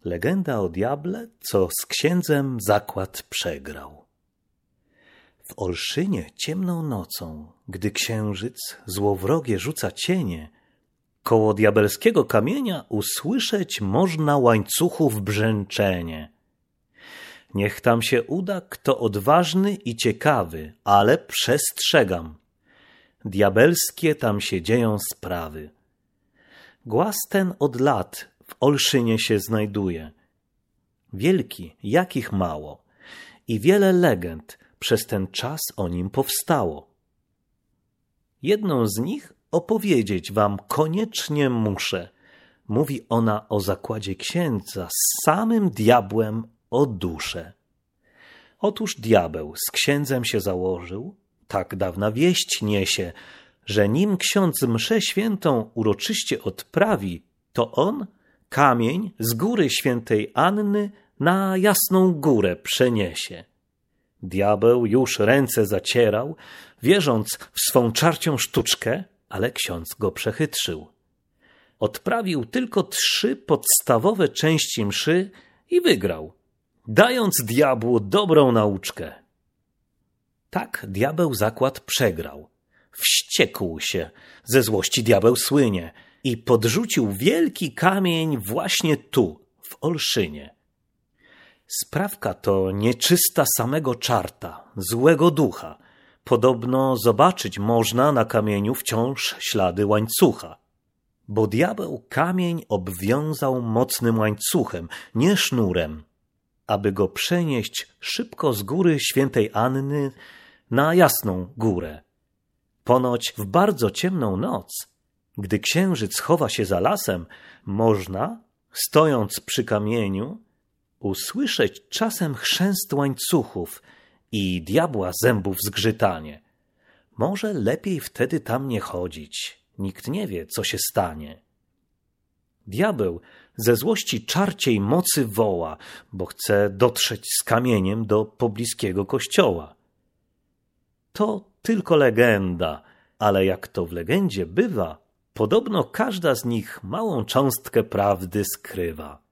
Legenda o diable, co z księdzem zakład przegrał. W Olszynie ciemną nocą, gdy księżyc złowrogie rzuca cienie, koło diabelskiego kamienia usłyszeć można łańcuchów brzęczenie. Niech tam się uda kto odważny i ciekawy, ale przestrzegam. Diabelskie tam się dzieją sprawy. Głaz ten od lat w Olszynie się znajduje. Wielki, jakich mało, i wiele legend przez ten czas o nim powstało. Jedną z nich opowiedzieć wam koniecznie muszę. Mówi ona o zakładzie księdza z samym diabłem o duszę. Otóż diabeł z księdzem się założył, tak dawna wieść niesie, że nim ksiądz mszę świętą uroczyście odprawi, to on kamień z góry świętej Anny na Jasną Górę przeniesie. Diabeł już ręce zacierał, wierząc w swą czarcią sztuczkę, ale ksiądz go przechytrzył. Odprawił tylko 3 podstawowe części mszy i wygrał, dając diabłu dobrą nauczkę. Tak diabeł zakład przegrał. Wściekł się, ze złości diabeł słynie i podrzucił wielki kamień właśnie tu, w Olszynie. Sprawka to nieczysta samego czarta, złego ducha. Podobno zobaczyć można na kamieniu wciąż ślady łańcucha. Bo diabeł kamień obwiązał mocnym łańcuchem, nie sznurem, aby go przenieść szybko z góry świętej Anny na Jasną Górę. Ponoć w bardzo ciemną noc, gdy księżyc chowa się za lasem, można, stojąc przy kamieniu, usłyszeć czasem chrzęst łańcuchów i diabła zębów zgrzytanie. Może lepiej wtedy tam nie chodzić, nikt nie wie, co się stanie. Diabeł ze złości czarciej mocy woła, bo chce dotrzeć z kamieniem do pobliskiego kościoła. To tylko legenda, ale jak to w legendzie bywa, podobno każda z nich małą cząstkę prawdy skrywa.